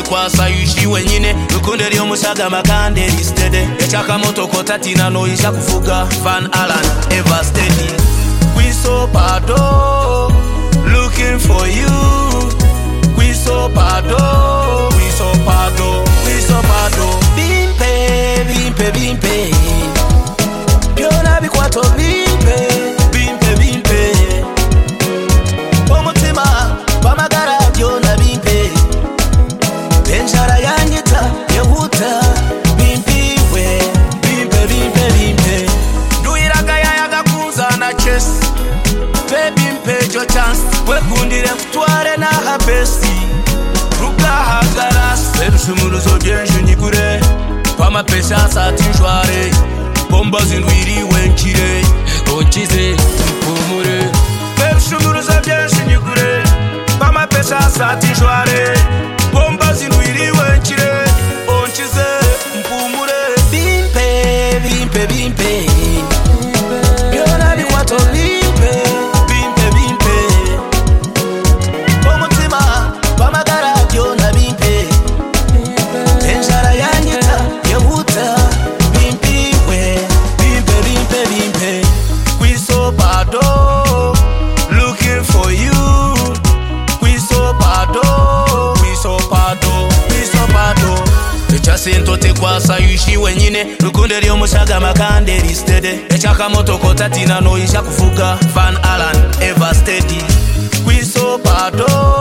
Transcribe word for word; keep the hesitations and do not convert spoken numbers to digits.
tekwasa yushi wenyine rukunde ryo musaga makande listede echaka moto kotatina no isha kufuga Van Alan ever steady we so pado looking for you we so pado we so pado we so pado bimpe bimpe bimpe byona bikwato bimpe bimpe bimpe omutima bamagara byona bimpe benjara yanyita yehuta bimpi we bimpe bimpe bimpe duiraga yayaga kuzana chess be bimpe jo chance we kundire kutware na habesi ruga hagaras berushumuruzo byenje nyigure pama pesa sati njware bomba zindwiri wenkire onchize mpumure berushumuruzo byenje nyigure pama pesa sati njware bomba zindwiri wenkire onchize mpumure bimpe bimpe bimpe byona bikwato bimpe bimpe bimpe omutima bamagara byona bimpe benjara yanyita yehuta bimpi we bimpe bimpe bimpe we so pado looking for you we so pado we so pado we so pado echasento tekwasa yushi wenyine rukunde ryo musaga makande listede echaka moto kotatina no isha kufuga Van Alan ever steady we so pado